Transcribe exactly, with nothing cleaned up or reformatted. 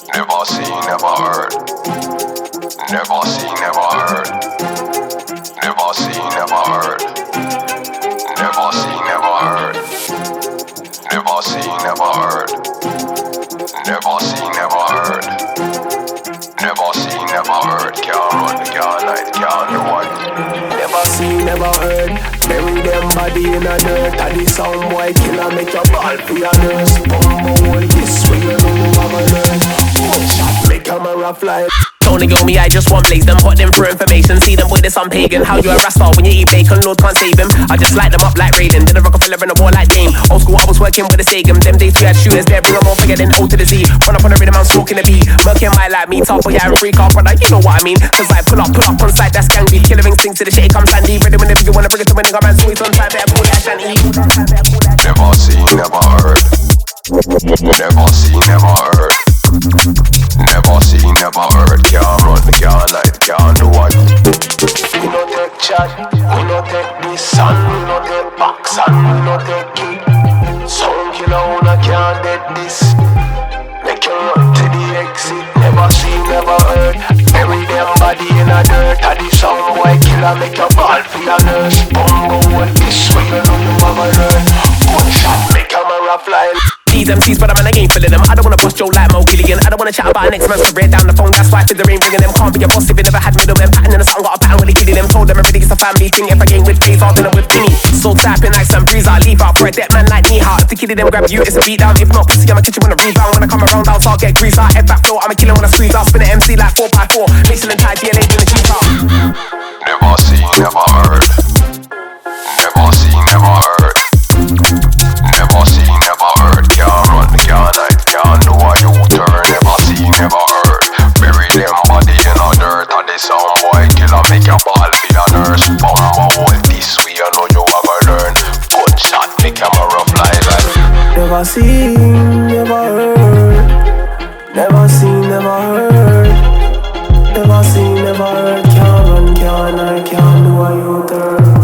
Never seen, never heard. Never seen, never heard. Never seen, never heard. Never seen, never heard. Never seen, never heard. Never seen, never heard. Never seen, never heard. Can't run, can't hide, can't do what. Never seen, never heard. Bury them body in a dirt. And the sound boy killer make your ball for your nurse. Bumble this way you know you have a learn. One shot make camera fly. Don't go me, I just want blaze them. Put them through information. See them with this on pagan. How you a rasta when you eat bacon? Lord can't save him. I just light them up like Raiden. Did a Rockefeller in a war like Dame. Old school, I was working with a Sagum. Them days we had shooters there. Bring them all forgetting O to the Z. Run up on the rhythm, I'm smoking the beat. Murking my like me. Top boy, yeah, freak off. But you know what I mean. Cause I pull up, pull up on site, that's gangly. Killer instinct to the shake, I'm sandy. Ready whenever you wanna bring it to winning. I'm man, sweet on time. Better pull that shanty. Never seen, never heard. Never seen, never heard. Never seen, never heard. Can't run, can't hide, can't do what. We no take chat, we no take this sun, we no take box and we no take key. Sound killer una can't dead this. Make you run to the exit. Never seen, never heard. Bury them body in a dirt. And the sound boy killer make your ball for your nurse. Bumble this way you know you have a learn. One shot make camera fly. These M Cs, but I'm in a game filling them. I don't wanna bust your like Mo Gilligan. I don't wanna chat about next man's career down the phone. That's why figure ain't ringing them. Can't be a boss if you never had middlemen. Pattern in the sun, got a pattern when they killing them. Told them already it's a family thing. If I game with Blaze, I'll dinner with Vinny. So tapping like some breeze, I'll leave out for a dead man like me. How if the kiddie them grab you, it's a beat down. If not, pussy, I'ma catch you on a rebound. When I come around, I'll start get grease out. Head back floor, I'ma kill him when I squeeze out. Spin an M C like four by four. Mixing and tight, D N A in the cheap out. Never seen, never heard. Never seen, never heard. Never seen, never heard. Can't run, can't hide, can't do a U-turn. Never seen, never heard. Bury them body in a dirt. And the sound boy killer make your ball for your nurse. Bumble this way you know you have a learn. Gunshot make camera fly like. Never seen, never heard. Never seen, never heard. Never seen, never heard. Can't run, can't hide, can't do a U-turn.